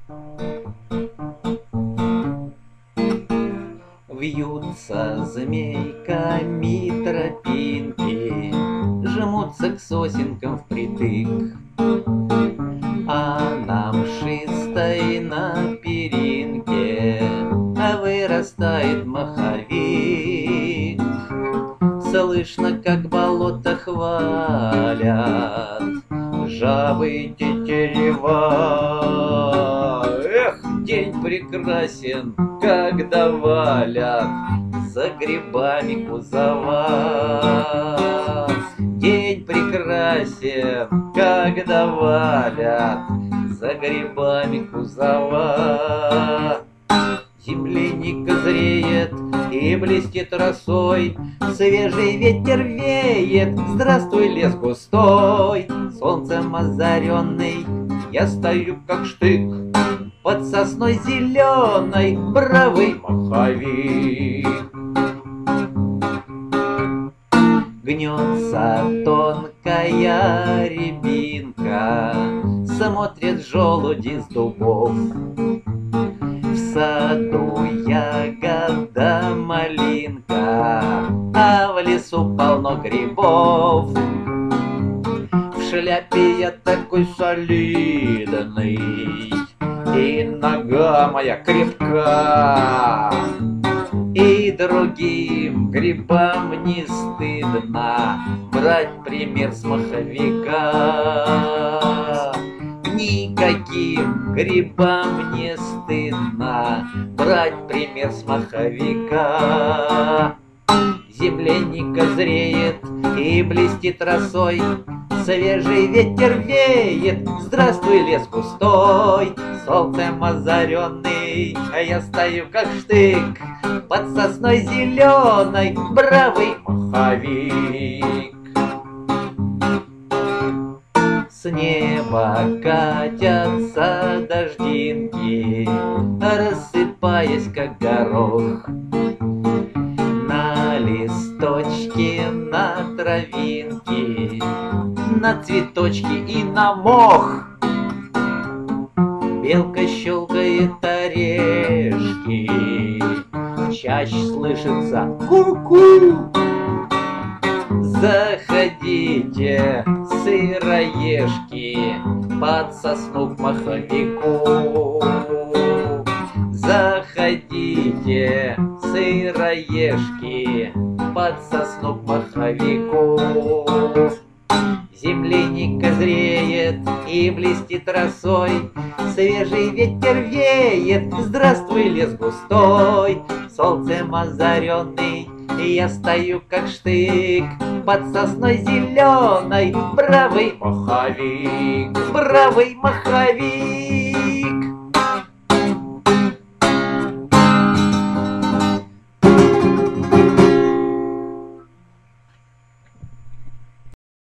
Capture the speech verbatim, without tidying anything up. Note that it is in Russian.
Вьются змейками тропинки, жмутся к сосенкам впритык, а на мшистой на перинке вырастает маховик. Слышно, как болото хвалят жабы тетерева. Эх, день прекрасен, когда валят за грибами кузова. День прекрасен, когда валят за грибами кузова. Земляника зреет и блестит росой, свежий ветер веет, здравствуй, лес густой. Солнцем озаренный я стою как штык, под сосной зеленой бравый маховик. Гнется тонкая рябинка, смотрят желуди с дубов. В саду ягода малинка, а в лесу полно грибов. В шляпе я такой солидный, и нога моя крепка, и другим грибам не стыдно брать пример с маховика. Никаким грибам не стыдно брать пример с маховика. Земляника зреет и блестит росой, свежий ветер веет, здравствуй, лес густой. Солнцем озаренный, а я стою как штык, под сосной зеленой бравый маховик. С неба катятся дождинки, рассыпаясь как горох, на листочки, на травинки, на цветочки и на мох. Белка щелкает орешки, чаще слышится ку-ку. Заходите, сыроежки, под сосну к маховику. Заходите, сыроежки, под сосну к маховику. Земляника зреет и блестит росой, свежий ветер веет, здравствуй, лес густой. Солнцем озаренный я стою как штык, под сосной зеленой бравый маховик, бравый маховик.